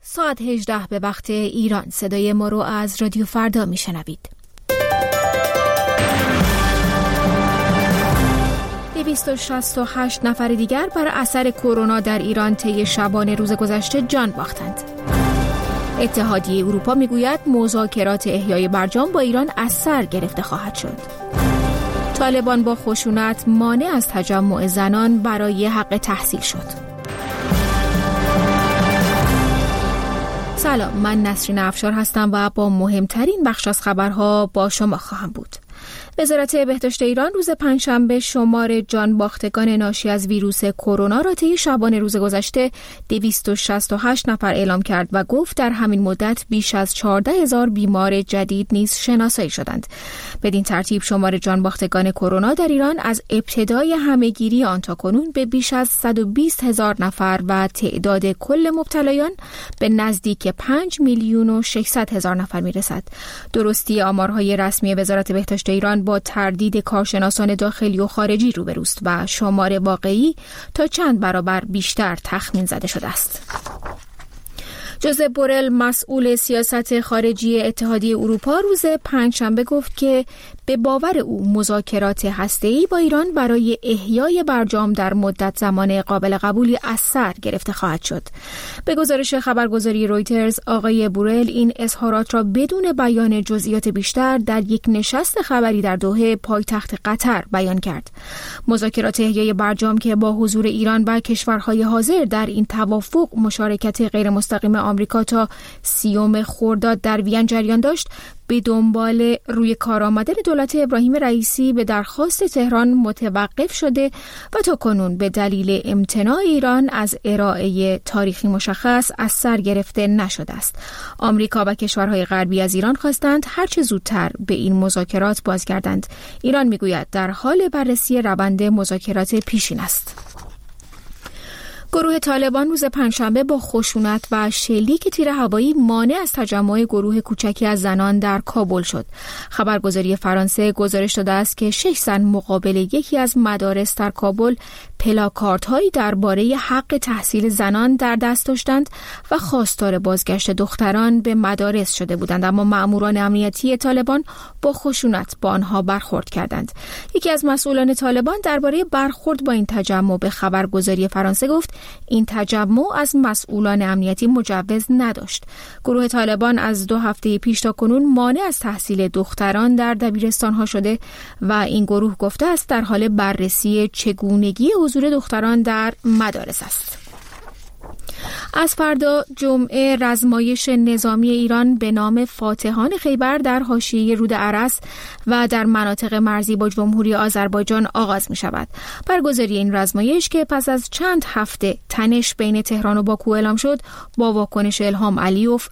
ساعت 18 به وقت ایران. صدای ما رو از رادیو فردا میشنوید. 268 نفر دیگر بر اثر کرونا در ایران طی شبانه روز گذشته جان باختند. اتحادیه اروپا میگوید مذاکرات احیای برجام با ایران از سر گرفته خواهد شد. طالبان با خشونت مانع از تجمع زنان برای حق تحصیل شد. سلام، من نسرین افشار هستم و با مهمترین بخش از خبرها با شما خواهم بود. وزارت بهداشت ایران روز پنجشنبه شمار جان باختگان ناشی از ویروس کرونا را طی شبانه روز گذشته 268 نفر اعلام کرد و گفت در همین مدت بیش از 14,000 بیمار جدید نیز شناسایی شدند. بدین ترتیب شمار جان باختگان کرونا در ایران از ابتدای همهگیری آن تا کنون به بیش از 120,000 نفر و تعداد کل مبتلایان به نزدیک 5,600,000 نفر میرسد. درستی آمارهای رسمی وزارت بهداشت ایران با تردید کارشناسان داخلی و خارجی روبروست و شمار واقعی تا چند برابر بیشتر تخمین زده شده است. جوزپ بورل مسئول سیاست خارجی اتحادیه اروپا روز پنجشنبه گفت که به باور او مذاکرات هسته‌ای با ایران برای احیای برجام در مدت زمان قابل قبولی از سر گرفته خواهد شد. به گزارش خبرگزاری رویترز، آقای بورل این اظهارات را بدون بیان جزئیات بیشتر در یک نشست خبری در دوحه پایتخت قطر بیان کرد. مذاکرات احیای برجام که با حضور ایران و کشورهای حاضر در این توافق مشارکت غیر مستقیم آمریکا تا 30 خرداد در وین جریان داشت، به دنبال روی کار آمدن دولت ابراهیم رئیسی به درخواست تهران متوقف شده و تا کنون به دلیل امتناع ایران از ارائه تاریخی مشخص از سر گرفته نشده است. آمریکا و کشورهای غربی از ایران خواستند هرچه زودتر به این مذاکرات بازگردند. ایران میگوید در حال بررسی روند مذاکرات پیشین است. گروه طالبان روز پنجشنبه با خشونت و شلیک تیر هوایی مانع از تجمع گروه کوچکی از زنان در کابل شد. خبرگزاری فرانسه گزارش داده است که 6 زن مقابل یکی از مدارس در کابل پلاکاردهایی درباره حق تحصیل زنان در دست داشتند و خواستار بازگشت دختران به مدارس شده بودند، اما مأموران امنیتی طالبان با خشونت با آنها برخورد کردند. یکی از مسئولان طالبان درباره برخورد با این تجمع به خبرگزاری فرانسه گفت این تجمع از مسئولان امنیتی مجوز نداشت. گروه طالبان از 2 هفته پیش تا کنون مانع از تحصیل دختران در دبیرستان‌ها شده و این گروه گفته است در حال بررسی چگونگی حضور دختران در مدارس است. از فردا جمعه رزمایش نظامی ایران به نام فاتحان خیبر در حاشیه رود ارس و در مناطق مرزی با جمهوری آذربایجان آغاز می شود. برگزاری این رزمایش که پس از چند هفته تنش بین تهران و باکو اعلام شد، با واکنش الهام علیوف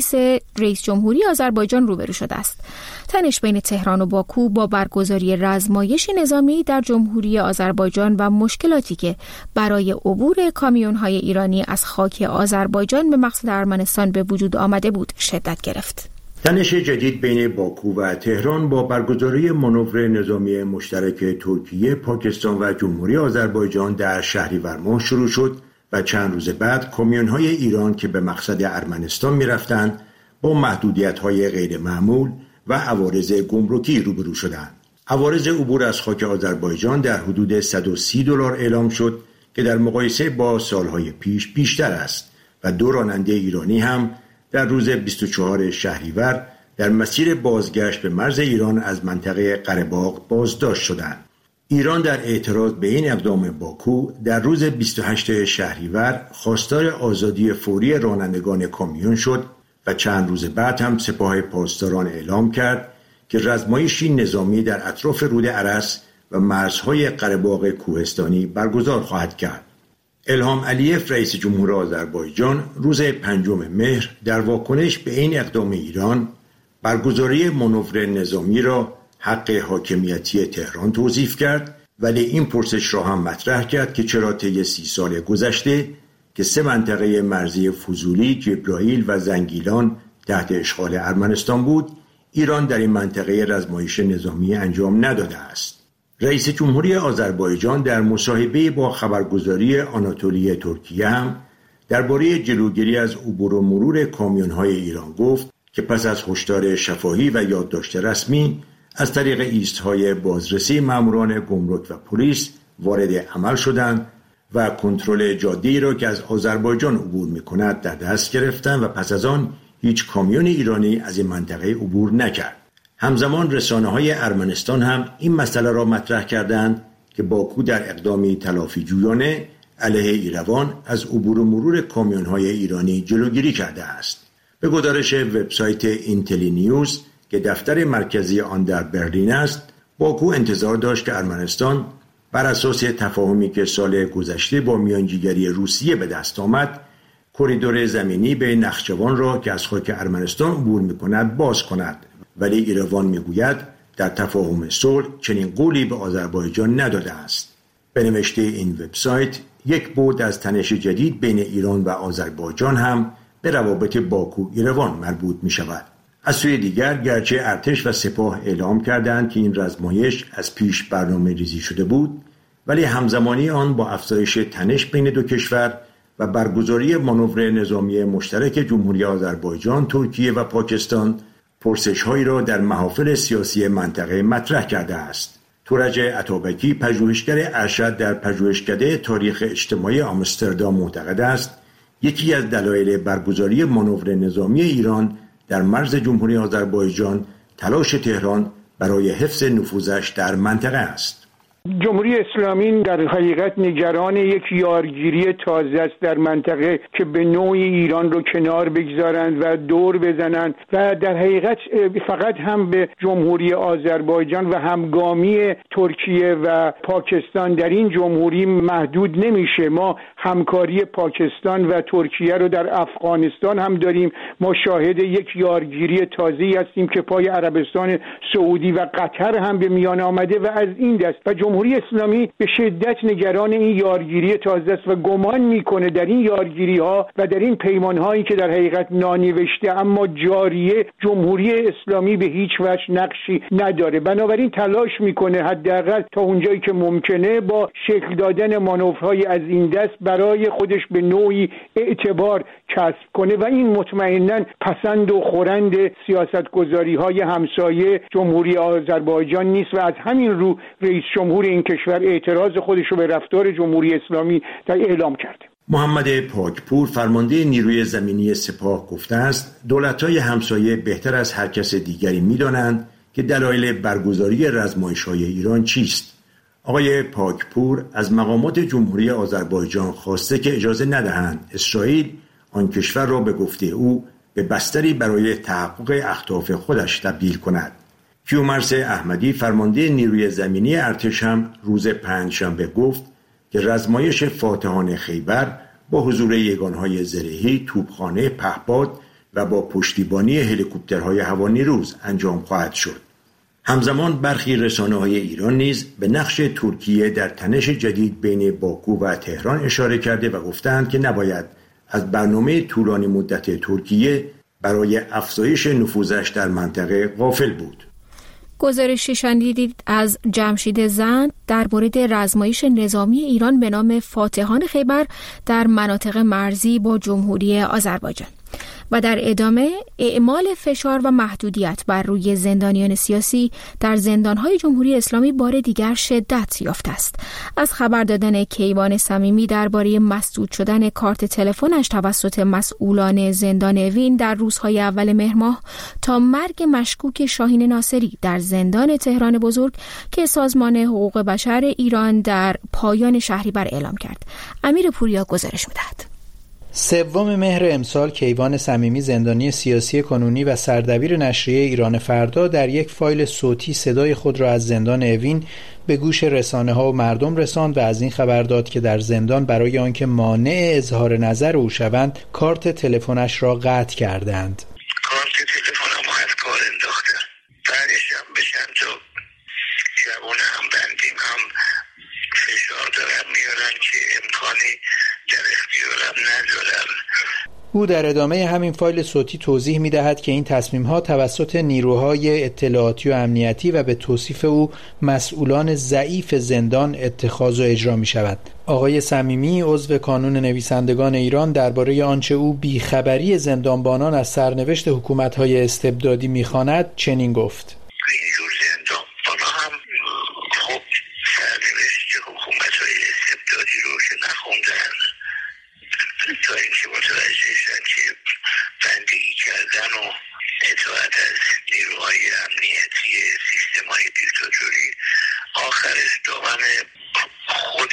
رئیس جمهوری آذربایجان روبرو شده است. تنش بین تهران و باکو با برگزاری رزمایش نظامی در جمهوری آذربایجان و مشکلاتی که برای عبور کامیون‌های ایرانی از خاک آذربایجان به مقصد ارمنستان به وجود آمده بود شدت گرفت. تنش جدید بین باکو و تهران با برگزاری مانور نظامی مشترک ترکیه، پاکستان و جمهوری آذربایجان در شهریور ماه شروع شد و چند روز بعد کامیون‌های ایران که به مقصد ارمنستان می‌رفتند با محدودیت‌های غیر معمول و عوارض گمرکی روبرو شدند. عوارض عبور از خاک آذربایجان در حدود $130 اعلام شد که در مقایسه با سالهای پیش بیشتر است و 2 راننده ایرانی هم در روز 24 شهریور در مسیر بازگشت به مرز ایران از منطقه قره‌باغ بازداشت شدند. ایران در اعتراض به این اقدام باکو در روز 28 شهریور خواستار آزادی فوری رانندگان کامیون شد و چند روز بعد هم سپاه پاسداران اعلام کرد که رزمایشی نظامی در اطراف رود ارس و مرزهای قره‌باغ کوهستانی برگزار خواهد کرد. الهام علیف رئیس جمهور آذربایجان روز 5 مهر در واکنش به این اقدام ایران برگزاری مانور نظامی را حق حاکمیتی تهران توصیف کرد، ولی این پرسش را هم مطرح کرد که چرا طی 30 سال گذشته که 3 منطقه مرزی فضولی، جبرائیل و زنگیلان تحت اشغال ارمنستان بود، ایران در این منطقه رزمایش نظامی انجام نداده است. رئیس جمهوری آذربایجان در مصاحبه با خبرگزاری آناتولی ترکیه هم درباره جلوگیری از عبور و مرور کامیون‌های ایران گفت که پس از هشدار شفاهی و یادداشت رسمی از طریق ایست‌های بازرسی ماموران گمرک و پلیس وارد عمل شدند و کنترل جاده‌ای را که از آذربایجان عبور می‌کند در دست گرفتند و پس از آن هیچ کامیون ایرانی از این منطقه عبور نکرد. همزمان رسانه‌های ارمنستان هم این مسئله را مطرح کردند که باکو در اقدامی تلافی جویانه علیه ایروان از عبور و مرور کامیون‌های ایرانی جلوگیری کرده است. به گزارش وبسایت اینتلی نیوز که دفتر مرکزی آن در برلین است، باکو انتظار داشت که ارمنستان بر اساس تفاهمی که سال گذشته با میانجیگری روسیه به دست آمد، کریدور زمینی به نخچوان را که از خاک ارمنستان عبور می‌کند باز کند، ولی ایروان می‌گوید در تفاهم صلح چنین قولی به آذربایجان نداده است. به نوشته این وبسایت، یک بعد از تنش جدید بین ایران و آذربایجان هم به روابط باکو ایروان مربوط می‌شود. از سوی دیگر گرچه ارتش و سپاه اعلام کردند که این رزمایش از پیش برنامه ریزی شده بود، ولی همزمانی آن با افزایش تنش بین دو کشور و برگزاری مانور نظامی مشترک جمهوری آذربایجان، ترکیه و پاکستان پرسش‌هایی را در محافل سیاسی منطقه مطرح کرده است. تورج عطابکی، پژوهشگر ارشد در پژوهشکده تاریخ اجتماعی آمستردام، معتقد است یکی از دلایل برگزاری مانور نظامی ایران در مرز جمهوری آذربایجان تلاش تهران برای حفظ نفوذش در منطقه است. جمهوری اسلامی در حقیقت نگران یک یارگیری تازه است در منطقه که به نوعی ایران رو کنار بگذارند و دور بزنند و در حقیقت فقط هم به جمهوری آذربایجان و همگامی ترکیه و پاکستان در این جمهوری محدود نمیشه. ما همکاری پاکستان و ترکیه رو در افغانستان هم داریم. ما شاهد یک یارگیری تازه‌ای هستیم که پای عربستان سعودی و قطر هم به میان آمده و از این دست و جمهوری اسلامی به شدت نگران این یارگیری تازه است و گمان میکنه در این یارگیری ها و در این پیمان هایی که در حقیقت نانوشته اما جاریه، جمهوری اسلامی به هیچ وجه نقشی نداره. بنابراین تلاش میکنه حداقل تا اونجایی که ممکنه با شکل دادن مانورهای از این دست برای خودش به نوعی اعتبار کسب کنه و این مطمئناً پسند و خورند سیاستگذاری های همسایه جمهوری آذربایجان نیست و از همین رو رئیس جمهور این کشور اعتراض خودش رو به رفتار جمهوری اسلامی اعلام کرده. محمد پاکپور، فرمانده نیروی زمینی سپاه، گفته است دولت‌های همسایه بهتر از هر کس دیگری می‌دانند که دلایل برگزاری رزمایش‌های ایران چیست. آقای پاکپور از مقامات جمهوری آذربایجان خواسته که اجازه ندهند اسرائیل آن کشور را به گفته او به بستری برای تحقق اهداف خودش تبدیل کند. کیومرث احمدی، فرمانده نیروی زمینی ارتش، هم روز پنجشنبه گفت که رزمایش فاتحان خیبر با حضور یگانهای زرهی، توپخانه، پهپاد و با پشتیبانی هلیکوپترهای هوانیروز انجام خواهد شد. همزمان برخی رسانه‌های ایران نیز به نقش ترکیه در تنش جدید بین باکو و تهران اشاره کرده و گفتند که نباید از برنامه طولانی مدت ترکیه برای افزایش نفوذش در منطقه غافل بود. گزارشی شنیدید از جمشید زند در مورد رزمایش نظامی ایران به نام فاتحان خیبر در مناطق مرزی با جمهوری آذربایجان. و در ادامه اعمال فشار و محدودیت بر روی زندانیان سیاسی در زندانهای جمهوری اسلامی بار دیگر شدت یافته است. از خبر دادن کیوان صمیمی درباره مسدود شدن کارت تلفنش توسط مسئولان زندان اوین در روزهای اول مهر ماه تا مرگ مشکوک شاهین ناصری در زندان تهران بزرگ که سازمان حقوق بشر ایران در پایان شهریور اعلام کرد. امیر پوریا گزارش می‌دهد. 3 مهر امسال کیوان صمیمی، زندانی سیاسی کنونی و سردبیر نشریه ایران فردا، در یک فایل صوتی صدای خود را از زندان اوین به گوش رسانه‌ها و مردم رساند و از این خبر داد که در زندان برای آنکه مانع اظهار نظر او شوند کارت تلفنش را قطع کردند. کارت تلفنم از کار انداختن. بعدش هم به چند تا جوان هم بندیم هم فشار دارن میارن که امکانی در اختیارم ندارم. او در ادامه همین فایل صوتی توضیح می‌دهد که این تصمیم‌ها توسط نیروهای اطلاعاتی و امنیتی و به توصیف او مسئولان ضعیف زندان اتخاذ و اجرا می‌شود. آقای صمیمی عضو کانون نویسندگان ایران درباره آنچه او بیخبری زندانبانان از سرنوشت حکومت‌های استبدادی می‌خواند چنین گفت: اینجور زندانبانا هم خب سرنوشت حکومت‌های استبدادی رو که نخوندن تا اینکه متوجه شدن که بندگی کردن و اطاعت از نیروهای امنیتی سیستم‌های دیکتاتوری آخرش دامن خود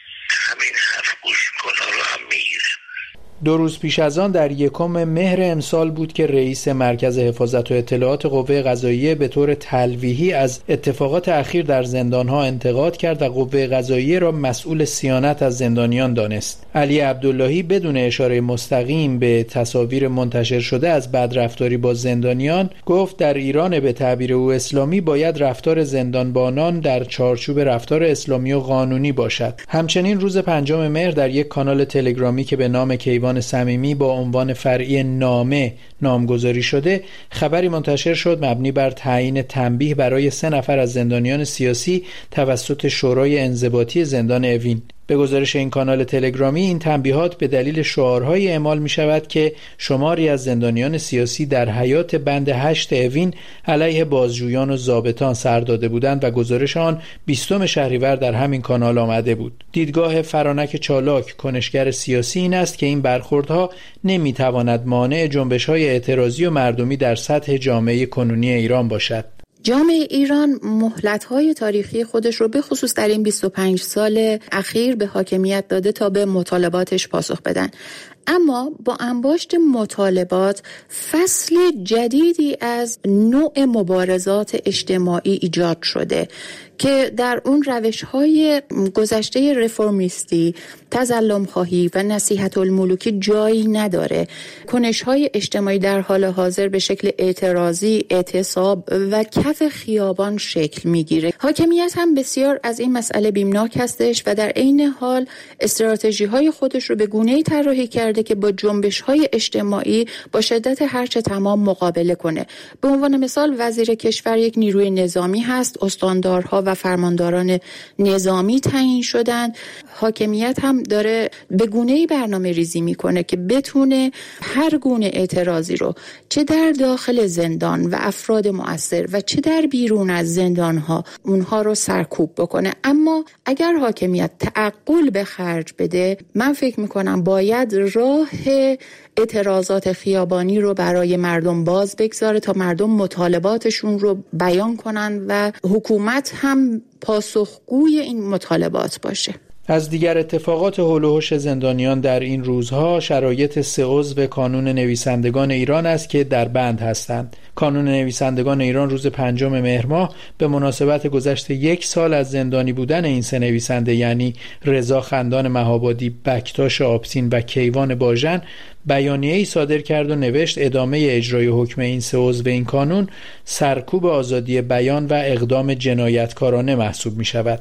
همین حرف گوش کنها رو هم میگیره. 2 روز پیش از آن در 1 مهر امسال بود که رئیس مرکز حفاظت و اطلاعات قوه قضاییه به طور تلویحی از اتفاقات اخیر در زندانها انتقاد کرد و قوه قضاییه را مسئول صیانت از زندانیان دانست. علی عبداللهی بدون اشاره مستقیم به تصاویر منتشر شده از بدرفتاری با زندانیان گفت در ایران به تعبیر او اسلامی باید رفتار زندانبانان در چارچوب رفتار اسلامی و قانونی باشد. همچنین روز 5 مهر در یک کانال تلگرامی که به نام کیوان صمیمی با عنوان فرعی نامه نامگذاری شده خبری منتشر شد مبنی بر تعیین تنبیه برای 3 نفر از زندانیان سیاسی توسط شورای انضباطی زندان اوین. به گزارش این کانال تلگرامی این تنبیهات به دلیل شعارهای اعمال می شود که شماری از زندانیان سیاسی در حیات بند 8 اوین علیه بازجویان و ضابطان سر داده بودند و گزارش آن 20 شهریور در همین کانال آمده بود. دیدگاه فرانک چالاک کنشگر سیاسی این است که این برخوردها نمی تواند مانع جنبش‌های اعتراضی و مردمی در سطح جامعه کنونی ایران باشد. جامعه ایران مهلت‌های تاریخی خودش رو به خصوص در این 25 سال اخیر به حاکمیت داده تا به مطالباتش پاسخ بدن. اما با انباشت مطالبات فصل جدیدی از نوع مبارزات اجتماعی ایجاد شده که در اون روش‌های گذشته رفرمیستی، تظلم‌خواهی و نصیحت الملوکی جایی نداره. کنش‌های اجتماعی در حال حاضر به شکل اعتراضی، اعتصاب و کف خیابان شکل می‌گیره. حاکمیت هم بسیار از این مسئله بیمناک هستش و در عین حال استراتژی‌های خودش رو به گونه‌ای طراحی کرده که با جنبش‌های اجتماعی با شدت هرچه تمام مقابله کنه. به عنوان مثال وزیر کشور یک نیروی نظامی هست، استاندارها و فرمانداران نظامی تعیین شدند. حاکمیت هم داره به گونه‌ای برنامه ریزی میکنه که بتونه هر گونه اعتراضی رو چه در داخل زندان و افراد مؤثر و چه در بیرون از زندانها اونها رو سرکوب بکنه. اما اگر حاکمیت تعقل به خرج بده، من فکر میکنم باید راه اعتراضات خیابانی رو برای مردم باز بگذاره تا مردم مطالباتشون رو بیان کنن و حکومت هم پاسخگوی این مطالبات باشه. از دیگر اتفاقات حول و حوش زندانیان در این روزها شرایط 3 عضو کانون نویسندگان ایران است که در بند هستند. کانون نویسندگان ایران روز 5 مهر ماه به مناسبت گذشت 1 سال از زندانی بودن این 3 نویسنده یعنی رضا خندان مهابادی، بکتاش آبسین و کیوان باژن بیانیه‌ای صادر کرد و نوشت ادامه اجرای حکم این 3 عضو این کانون سرکوب آزادی بیان و اقدام جنایتکارانه محسوب می‌شود.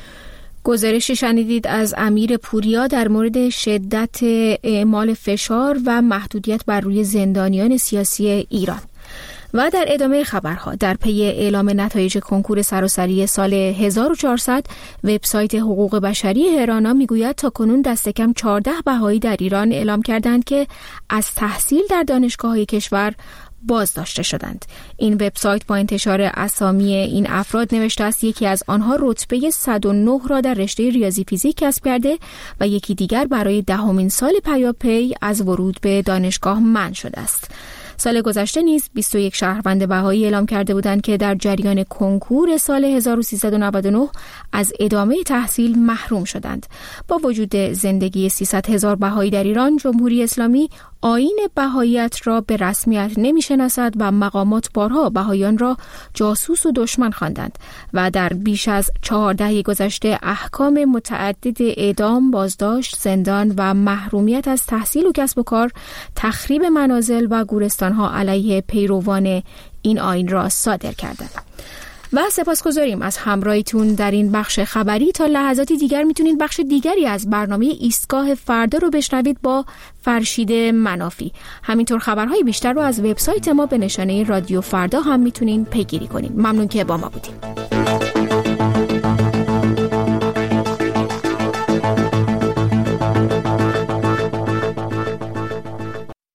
گزارشی شنیدید از امیر پوریا در مورد شدت اعمال فشار و محدودیت بر روی زندانیان سیاسی ایران. و در ادامه خبرها در پی اعلام نتایج کنکور سراسری سال 1400 وبسایت حقوق بشری هرانا میگوید تا کنون دست کم 14 بهایی در ایران اعلام کردند که از تحصیل در دانشگاه‌های کشور بازداشته شدند. این وبسایت با انتشار اسامی این افراد نوشته است یکی از آنها رتبه 109 را در رشته ریاضی فیزیک کسب کرده و یکی دیگر برای 10مین سال پیاپی از ورود به دانشگاه منع شده است. سال گذشته نیز 21 شهروند بهایی اعلام کرده بودند که در جریان کنکور سال 1399 از ادامه تحصیل محروم شدند. با وجود زندگی 300,000 بهایی در ایران، جمهوری اسلامی آیین بهاییت را به رسمیت نمی‌شناسد و مقامات بارها بهاییان را جاسوس و دشمن خواندند و در بیش از 4 دهه گذشته احکام متعدد اعدام، بازداشت، زندان و محرومیت از تحصیل و کسب و کار، تخریب منازل و گورستان‌ها علیه پیروان این آیین را صادر کردند. و سپاسگزاریم از همراهیتون در این بخش خبری. تا لحظاتی دیگر میتونید بخش دیگری از برنامه ایستگاه فردا رو بشنوید با فرشید منافی. همینطور خبرهای بیشتر رو از وبسایت ما به نشانه رادیو فردا هم میتونین پیگیری کنید. ممنون که با ما بودید.